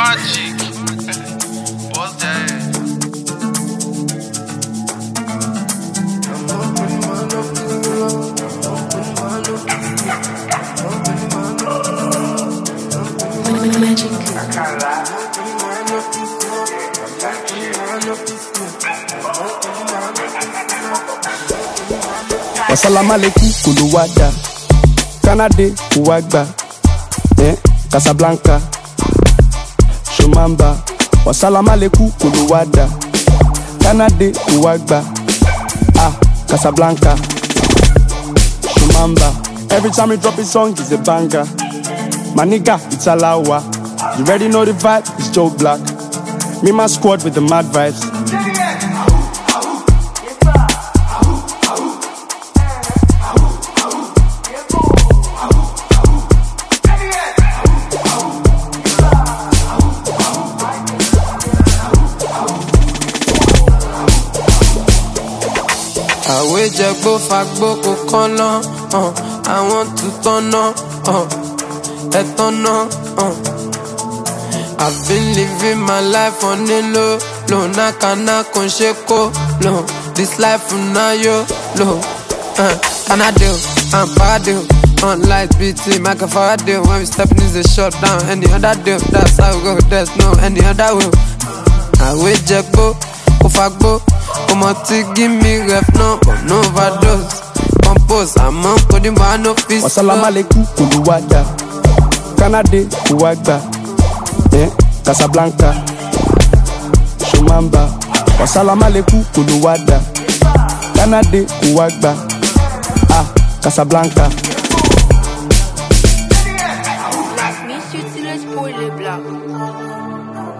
Magic. What's that? Magic. Assalamu alaikum kuluwada Kanade uwagba Casablanca Shumamba Assalamu alaikum kuluwada Kanade uwagba Casablanca Shumamba. Every time you drop a song it's a banger. My nigga, it's Alawa. You already know the vibe, it's Joe Black. Me my squad with the mad vibes. Àwé jẹgbó fagbó kò kọ́nà, I want to tọ́nà, ẹ̀tọ́nà. I've been living my life on the low, low. Nakana con sheko, low. This life na yo, low. Can I do? I'm bad deal. On lights, BT, make a fire deal. When we stepping is a shutdown. Any other deal, that's how we go. There's no any other will. Àwé jẹgbó kò fagbó. Come on, give me ref, no overdose. Compose, I'm on putting my no peace. Assalamu alaikum kuluwada Kanade uwagba Casablanca Shumamba. Assalamu alaikum kuluwada Kanade uwagba Casablanca. Miss you till it's pour les blancs.